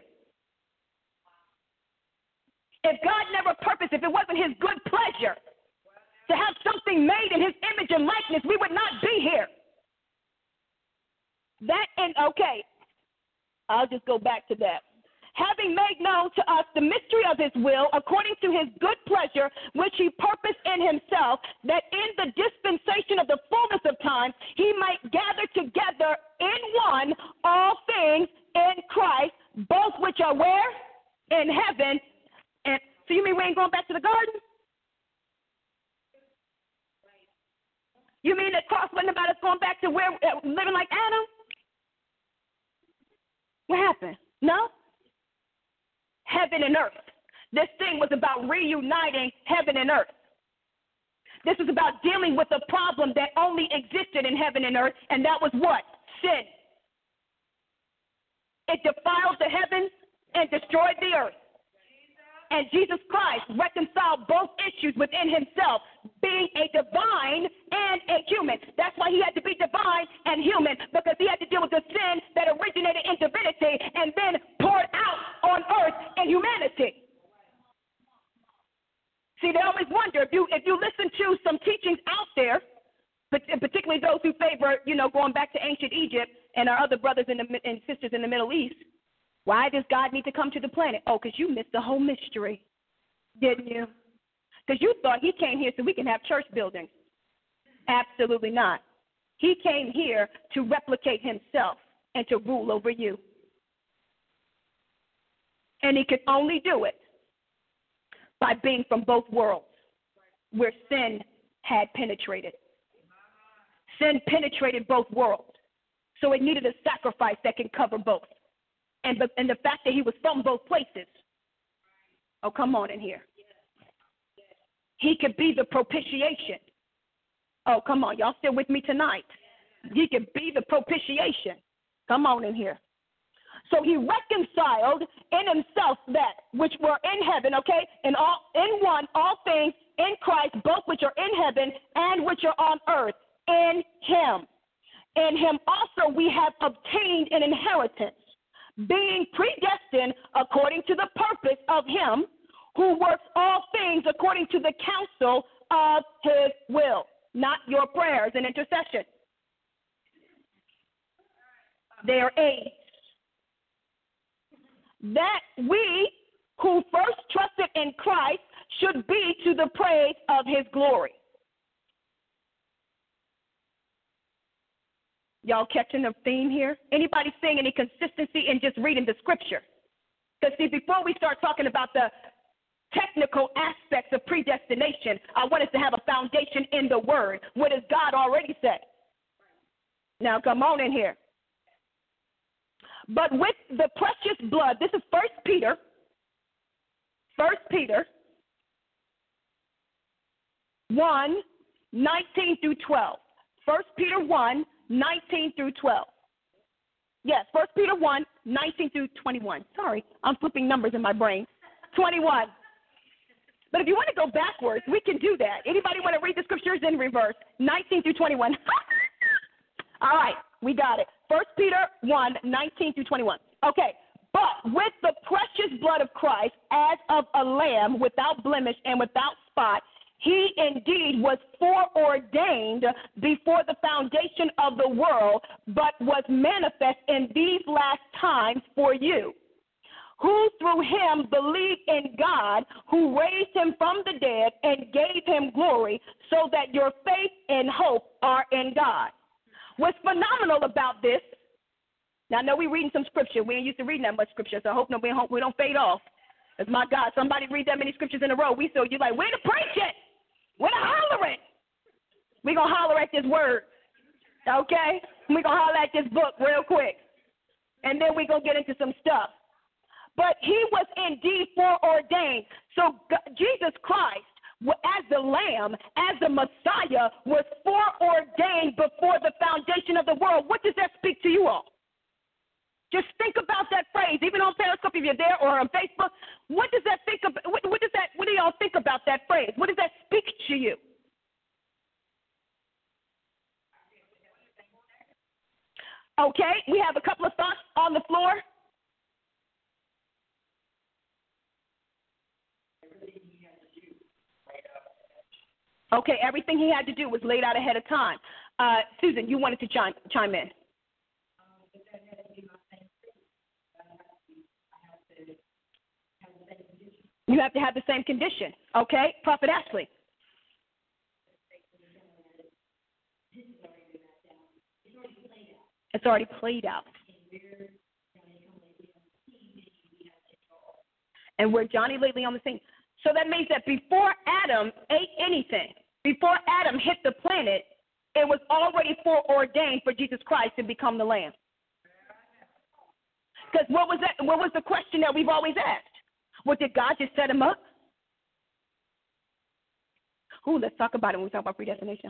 If God never purposed, if it wasn't his good pleasure to have something made in his image and likeness, we would not be here. Okay, I'll just go back to that. Having made known to us the mystery of his will, according to his good pleasure, which he purposed in himself, that in the dispensation of the fullness of time, he might gather together in one all things in Christ, both which are where? In heaven. And so you mean we ain't going back to the garden? You mean that cross wasn't about us going back to where living like Adam? What happened? No? Heaven and earth. This thing was about reuniting heaven and earth. This was about dealing with a problem that only existed in heaven and earth, and that was what? Sin. It defiled the heavens and destroyed the earth. And Jesus Christ reconciled both issues within himself, being a divine and a human. That's why he had to be divine and human, because he had to deal with the sin that originated in divinity and then poured out on earth in humanity. See, they always wonder, if you listen to some teachings out there, but particularly those who favor, going back to ancient Egypt and our other brothers and sisters in the Middle East, why does God need to come to the planet? Oh, because you missed the whole mystery, didn't you? Because you thought he came here so we can have church buildings. Absolutely not. He came here to replicate himself and to rule over you. And he could only do it by being from both worlds, where sin had penetrated. Sin penetrated both worlds. So it needed a sacrifice that can cover both. And the fact that he was from both places. Oh, come on in here. He could be the propitiation. Oh, come on. Y'all still with me tonight? He could be the propitiation. Come on in here. So he reconciled in himself that which were in heaven, okay, in one, all things in Christ, both which are in heaven and which are on earth, in him. In him also we have obtained an inheritance, being predestined according to the purpose of him who works all things according to the counsel of his will, not your prayers and intercession. They are aids. That we who first trusted in Christ should be to the praise of his glory. Y'all catching the theme here? Anybody seeing any consistency in just reading the scripture? Because, see, before we start talking about the technical aspects of predestination, I want us to have a foundation in the word. What does God already say? Now, come on in here. But with the precious blood, this is 1 Peter 1, 19 through 12. 1 Peter 1, 19 through 12. Yes, 1 Peter 1, 19 through 21. Sorry, I'm flipping numbers in my brain. 21. But if you want to go backwards, we can do that. Anybody want to read the scriptures in reverse? 19 through 21. All right, we got it. 1 Peter 1, 19 through 21. Okay, but with the precious blood of Christ, as of a lamb without blemish and without spot, he indeed was foreordained before the foundation of the world, but was manifest in these last times for you, who through him believe in God, who raised him from the dead and gave him glory, so that your faith and hope are in God. What's phenomenal about this, now I know we're reading some scripture. We ain't used to reading that much scripture, so I hope we don't fade off. Because, my God, somebody read that many scriptures in a row. You're like, where to preach it? Where to holler it? We're going to holler at this word, okay? We're going to holler at this book real quick. And then we're going to get into some stuff. But he was indeed foreordained. So Jesus Christ, as the Lamb, as the Messiah, was foreordained before the foundation of the world. What does that speak to you all? Just think about that phrase, even on Periscope if you're there or on Facebook. What does that think about? What do y'all think about that phrase? What does that speak to you? Okay, we have a couple of thoughts on the floor. Okay, everything he had to do was laid out ahead of time. Susan, you wanted to chime in. You have to have the same condition. Okay, Prophet Ashley. It's already played out. And we're Johnny lately on the scene. So that means that before Adam ate anything, before Adam hit the planet, it was already foreordained for Jesus Christ to become the Lamb. Because what was that? What was the question that we've always asked? Well, did God just set him up? Ooh, let's talk about it when we talk about predestination.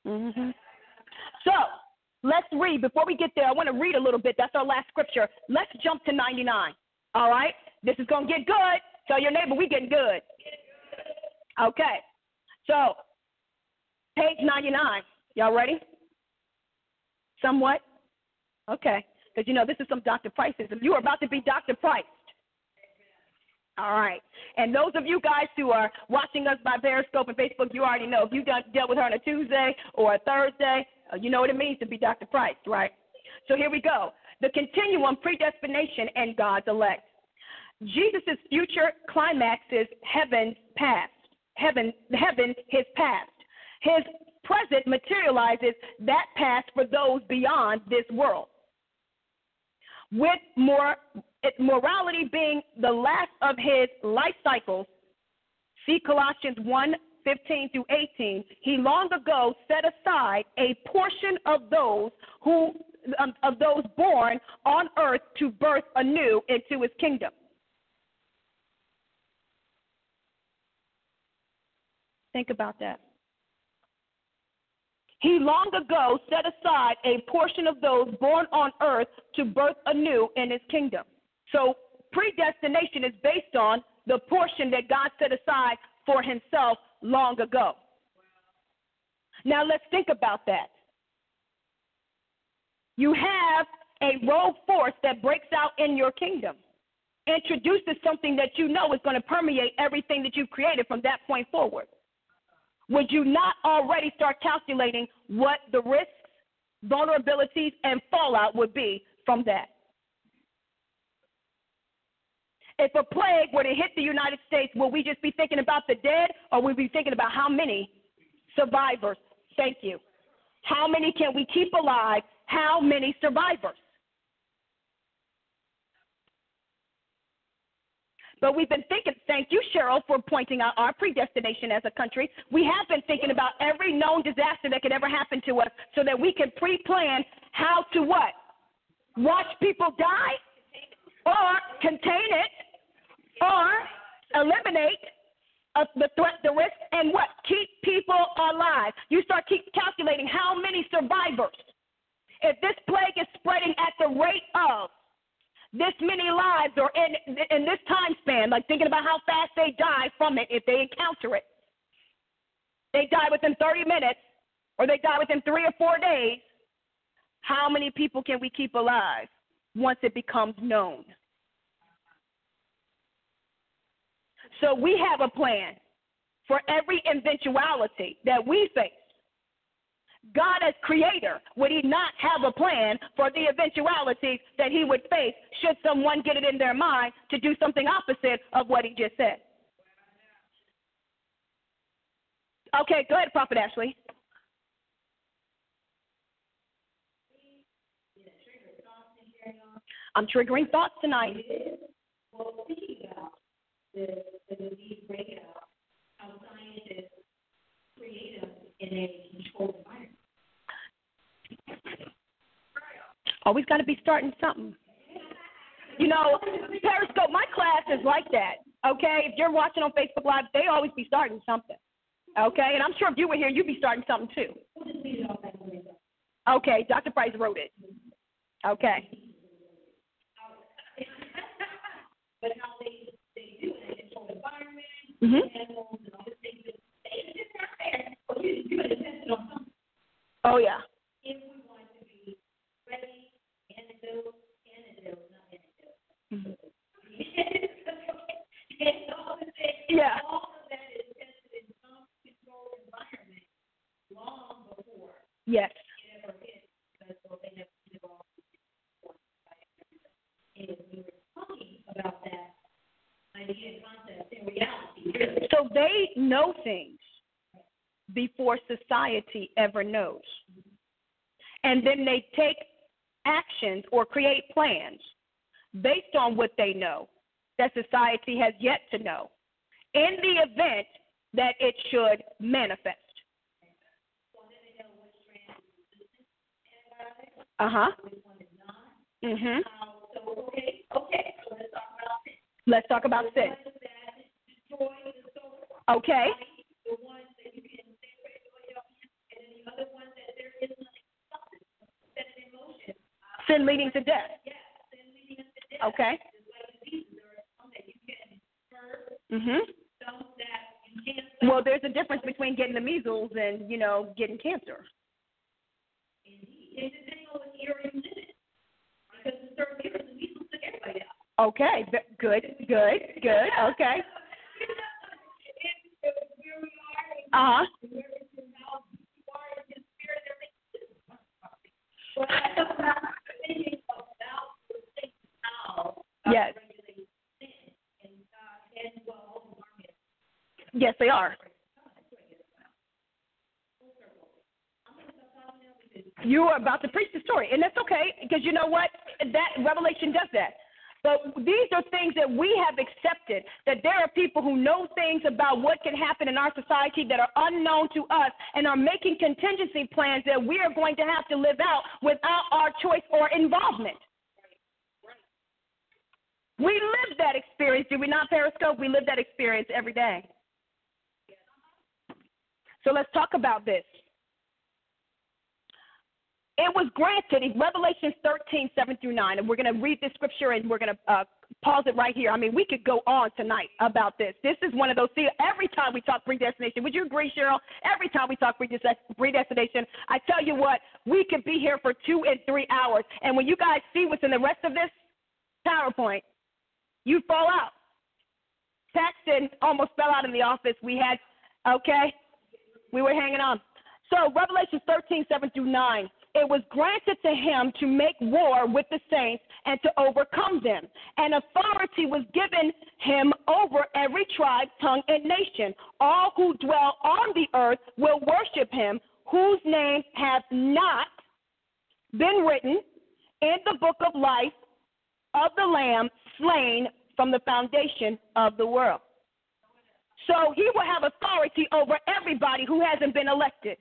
So let's read. Before we get there, I want to read a little bit. That's our last scripture. Let's jump to 99. All right? This is going to get good. Tell your neighbor we getting good. Okay. So page 99. Y'all ready? Somewhat? Okay. Because, you know, this is some Dr. Priceism. You are about to be Dr. Price. All right. And those of you guys who are watching us by Periscope and Facebook, you already know. If you dealt with her on a Tuesday or a Thursday, you know what it means to be Dr. Price, right? So here we go. The continuum, predestination, and God's elect. Jesus' future climax is heaven's past. Heaven, his past. His present materializes that past for those beyond this world. With morality being the last of his life cycles, see Colossians 1:15 through 18, he long ago set aside a portion of those born on earth to birth anew into his kingdom. Think about that. He long ago set aside a portion of those born on earth to birth anew in his kingdom. So predestination is based on the portion that God set aside for himself long ago. Now let's think about that. You have a rogue force that breaks out in your kingdom, introduces something that you know is going to permeate everything that you've created from that point forward. Would you not already start calculating what the risks, vulnerabilities, and fallout would be from that? If a plague were to hit the United States, will we just be thinking about the dead, or will we be thinking about how many survivors? Thank you. How many can we keep alive? How many survivors? But we've been thinking, thank you, Cheryl, for pointing out our predestination as a country. We have been thinking about every known disaster that could ever happen to us so that we can pre-plan how to what? Watch people die, or contain it, or eliminate the threat, the risk, and what? Keep people alive. You start calculating how many survivors. If this plague is spreading at the rate of this many lives, or in this time span, like thinking about how fast they die from it if they encounter it. They die within 30 minutes, or they die within 3 or 4 days. How many people can we keep alive once it becomes known? So we have a plan for every eventuality that we face. God as creator, would he not have a plan for the eventualities that he would face should someone get it in their mind to do something opposite of what he just said? Okay, go ahead, Prophet Ashley. I'm triggering thoughts tonight. Well, thinking about the disease breakout, how scientists create us in a controlled environment. Always got to be starting something. You know, Periscope, my class is like that, okay? If you're watching on Facebook Live, they always be starting something, okay? And I'm sure if you were here, you'd be starting something too. Okay, Dr. Price wrote it. Okay. but how they do it, they control the environment, Mhm. animals, and all the things that they just not there. But you got to test it on something. Oh yeah. If we want to be ready, antidote, not antidote. Mhm. And all of that, Yeah. all of that is tested in some controlled environment long before Yes. it ever hit, because they have evolved. And we were talking about that idea and concept in reality, really. So they know things before society ever knows. And then they take actions or create plans based on what they know that society has yet to know in the event that it should manifest. Uh-huh. Mhm. So, okay, so let's talk about sin. Let's talk about sin. The ones that destroy the soul. Okay. The ones that you can separate yourself in, and then the other ones that there is nothing substance, set in motion. Sin leading to death. Yes, sin leading us to death. Okay. Just like diseases, there are some that you can curb, Mhm. some that you can't. Well, there's a difference between getting the measles and, getting cancer. Indeed. It depends on what era you live in. Because in certain eras, the measles took everybody out. Okay. Good. Okay. Uh-huh. Yes. Yes, they are. You are about to preach the story, and that's okay, because you know what? That Revelation does that. But these are things that we have accepted, that there are people who know things about what can happen in our society that are unknown to us and are making contingency plans that we are going to have to live out without our choice or involvement. We live that experience, do we not, Periscope? We live that experience every day. So let's talk about this. It was granted in Revelation 13:7-9, and we're going to read this scripture and we're going to pause it right here. I mean, we could go on tonight about this. This is one of those, see, every time we talk predestination, would you agree, Cheryl? Every time we talk predestination, I tell you what, we could be here for 2 and 3 hours. And when you guys see what's in the rest of this PowerPoint, you fall out. Paxton almost fell out in the office. We were hanging on. So Revelation 13:7-9. It was granted to him to make war with the saints and to overcome them. And authority was given him over every tribe, tongue, and nation. All who dwell on the earth will worship him, whose names have not been written in the book of life of the Lamb slain from the foundation of the world. So he will have authority over everybody who hasn't been elected.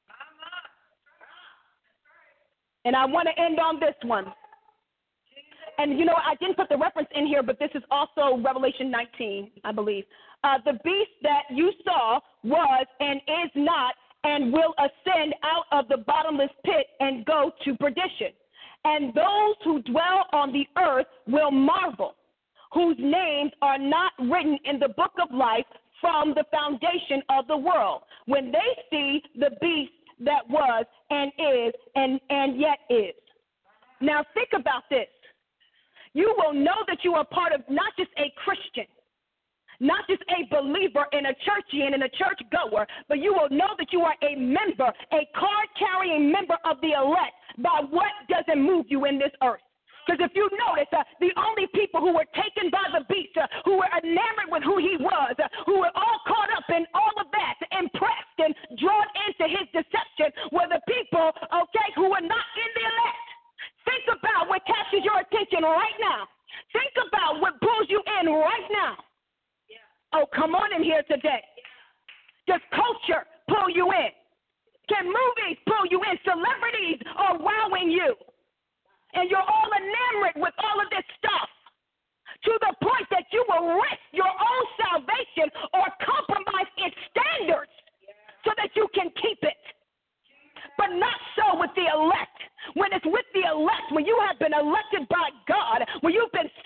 And I want to end on this one. And, I didn't put the reference in here, but this is also Revelation 19, I believe. The beast that you saw was and is not and will ascend out of the bottomless pit and go to perdition. And those who dwell on the earth will marvel, whose names are not written in the book of life from the foundation of the world, when they see the beast that was and is and yet is. Now think about this. You will know that you are part of not just a Christian, not just a believer in a churchian and a church goer, but you will know that you are a member, a card-carrying member of the elect by what doesn't move you in this earth. Because if you notice, the only people who were taken by the beast, who were enamored with who he was, who were all caught up in all of that, impressed and drawn into his deception, were the people, who were not in the elect. Think about what catches your attention right now. Think about what pulls you in right now. Oh, come on in here today. Does culture pull you in? Can movies pull you in? Celebrities are wowing you. And you're all enamored with all of this stuff to the point that you will risk your own salvation or compromise its standards so that you can keep it. But not so with the elect. When it's with the elect, when you have been elected by God, when you've been set apart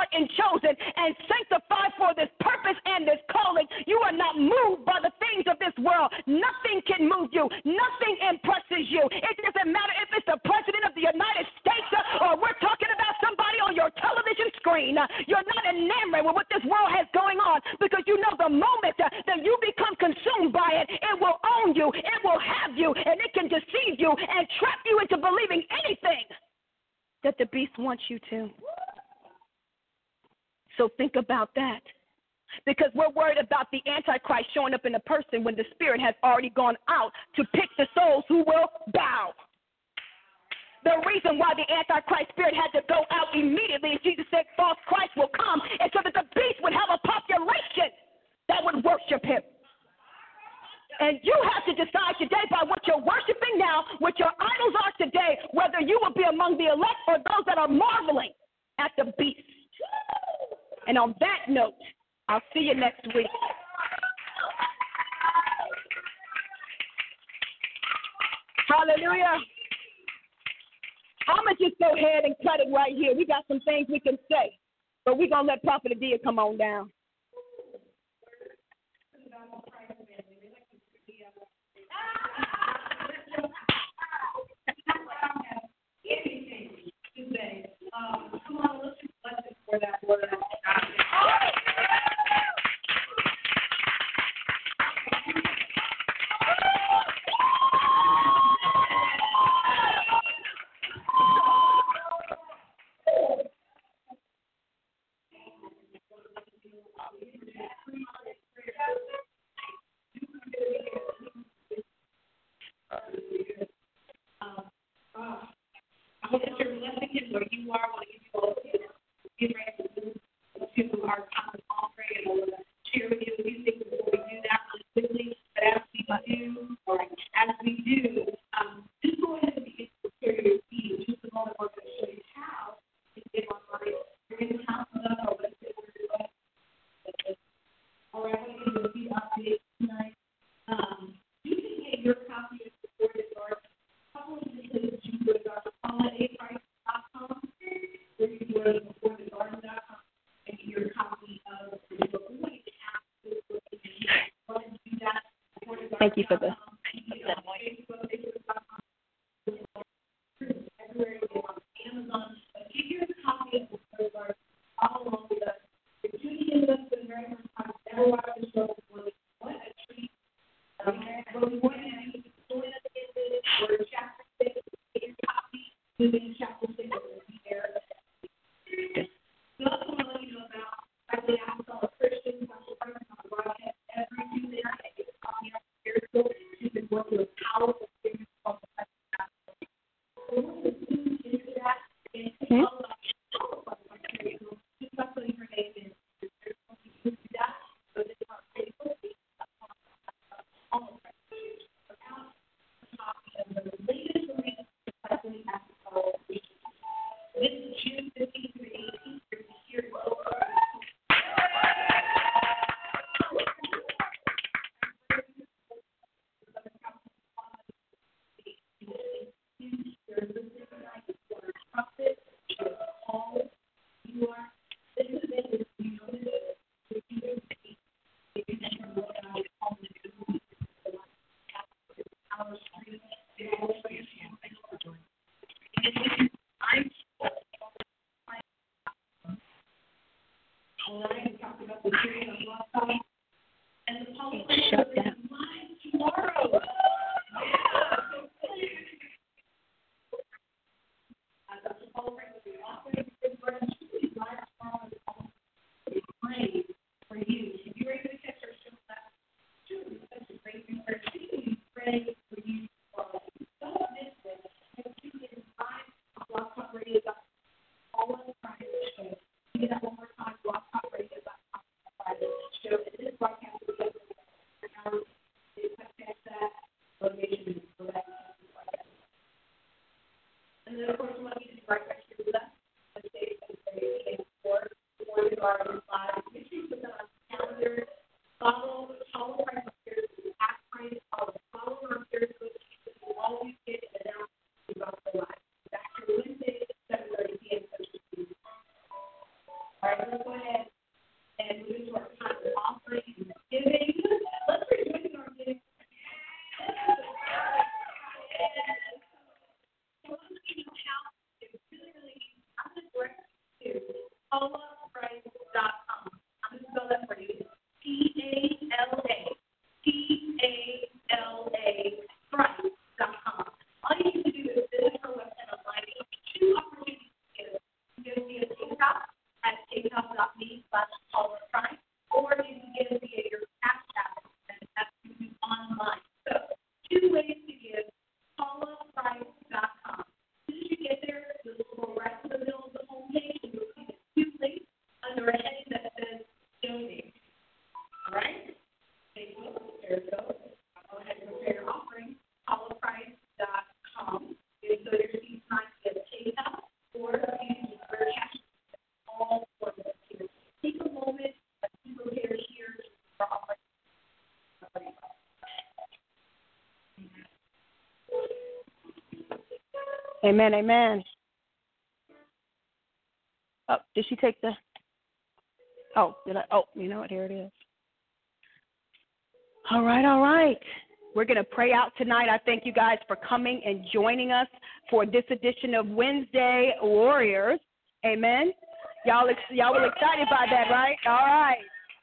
called and chosen and sanctified for this purpose and this calling. You are not moved by the things of this world. Nothing can move you. Nothing impresses you. It doesn't matter if it's the President of the United States or we're talking about somebody on your television screen. You're not enamored with what this world has going on because you know the moment that you become consumed by it, it will own you, it will have you, and it can deceive you and trap you into believing anything that the beast wants you to. So think about that. Because we're worried about the Antichrist showing up in a person when the Spirit has already gone out to pick the souls who will bow. The reason why the Antichrist spirit had to go out immediately, Jesus said false Christ will come, is so that the beast would have a population that would worship him. And you have to decide today by what you're worshiping now, what your idols are today, whether you will be among the elect or those that are marveling at the beast. And on that note, I'll see you next week. Hallelujah. I'm going to just go ahead and cut it right here. We got some things we can say, but we're going to let Prophet Adia come on down. Come on, let's just bless it for that word. I hope that you're blessing him where you are. I want to give you all get ready to our common offering, and I want to share with you a few things before we do that really quickly. But as we do, just go ahead and begin to prepare your seed. Just a moment, we're going to show you how to get online. You're going to count them up, or let's say we're going to all right, I'm going to give you a few updates tonight. You can get your copy of the Word of God. Probably just visit holidaprice.com, or you can go to beforethegarden.com and get your copy of the book. We want you to absolutely go ahead and do that. Thank you for this. Everywhere you on Amazon. Get your copy of the Word of God. Follow along with us. If you're tuning in with us for the very first time, never watch the show before, what a treat. But we want you to join us in we're chapter 6. Get your copy. Moving to chapter 6. We'll be there. We also want to let you know about the Apostolic Christian Pastor Frank on the broadcast every Tuesday night. I get a copy of Spiritual. She's been working with powerful spirits called the Pastor. We want to tune into that and all about just by putting her name in. There's something you can do that. So this is our Facebook page. Almost right. About a copy of the latest release of the Apostolic Christian. This is June 15th through 18th. You're here local. Shut down. Tomorrow. For you. If you're able to catch our show last June, such a great thing for you. Pray for you. Don't miss it. And you can find blogtalkradio.com. All of the Friday show. You get that one more time, blogtalkradio.com. Friday show. This broadcast will be over an hour. You can catch that location for that. And then, of course, we want you to write back here with us. Live. Make sure you put that on the calendar. Follow our follow our Amen, amen. Oh, did she take the? Oh, did I? Oh, you know what? Here it is. All right, all right. We're going to pray out tonight. I thank you guys for coming and joining us for this edition of Wednesday Warriors. Amen. Y'all were excited by that, right? All right.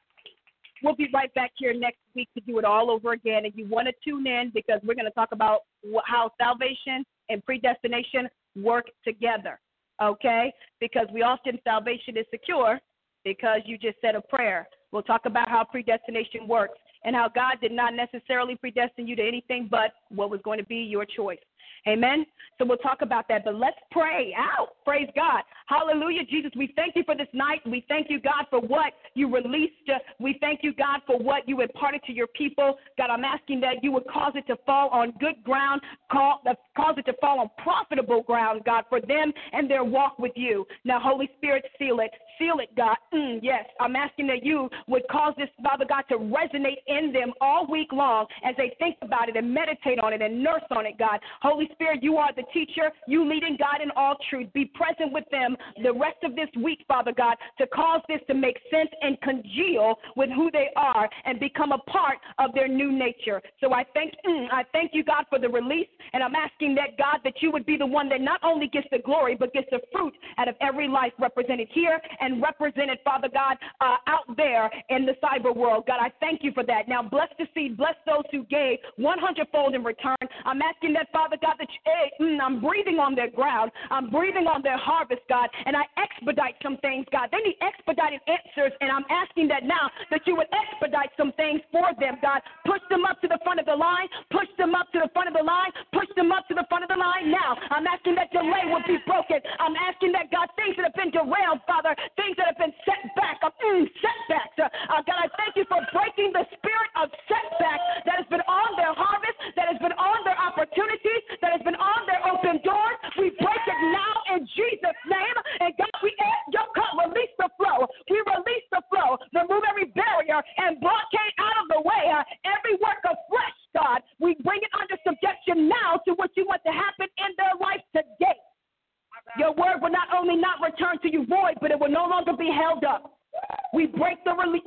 We'll be right back here next week to do it all over again. And you want to tune in because we're going to talk about how salvation and predestination work together, okay? Because we often, salvation is secure because you just said a prayer. We'll talk about how predestination works and how God did not necessarily predestine you to anything but what was going to be your choice. Amen? So we'll talk about that, but let's pray out. Praise God. Hallelujah, Jesus. We thank you for this night. We thank you, God, for what you released. We thank you, God, for what you imparted to your people. God, I'm asking that you would cause it to fall on good ground, cause it to fall on profitable ground, God, for them and their walk with you. Now, Holy Spirit, seal it. Seal it, God. Yes, I'm asking that you would cause this, Father God, to resonate in them all week long as they think about it and meditate on it and nurse on it, God. Holy Spirit, you are the teacher. You lead and guide in all truth. Be present with them the rest of this week, Father God, to cause this to make sense and congeal with who they are and become a part of their new nature. So I thank you, God, for the release, and I'm asking that, God, that you would be the one that not only gets the glory, but gets the fruit out of every life represented here and represented, Father God, out there in the cyber world. God, I thank you for that. Now, bless the seed, bless those who gave 100-fold in return. I'm asking that, Father God, that I'm breathing on their ground. I'm breathing on their harvest, God, and I expedite some things, God. They need expedited answers, and I'm asking that now that you would expedite some things for them, God. Push them up to the front of the line. Push them up to the front of the line. Push them up to the front of the line now. I'm asking that delay would be broken. I'm asking that, God, things that have been derailed, Father, things that have been set back, setbacks. God, I thank you for breaking the spirit of setback that has been on their harvest, that has been on their opportunities, that has been on their open doors. We break it now in Jesus' name. And God, we ask your God, release the flow. We release the flow. Remove every barrier and blockade out of the way. Every work of flesh, God, we bring it under subjection now to what you want to happen in their life today. Your word will not only not return to you void, but it will no longer be held up. We break the release.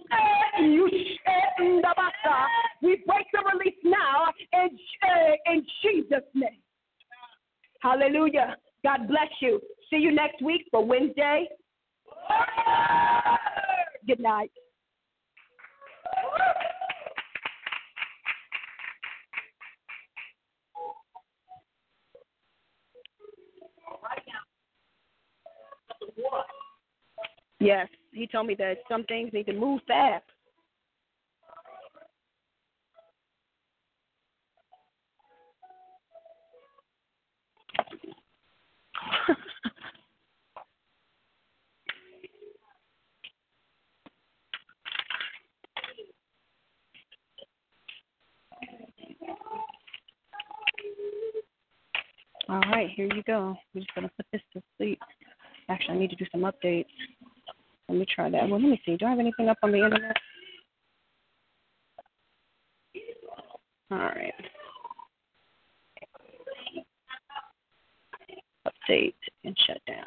We break the release now in Jesus' name. Hallelujah. God bless you. See you next week for Wednesday. Good night. Yes, he told me that some things need to move fast. All right, here you go. I'm just going to put this to sleep. Actually, I need to do some updates. Let me try that. Well, let me see. Do I have anything up on the internet? All right. Update and shut down.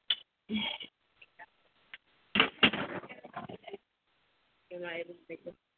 Am I able to take this?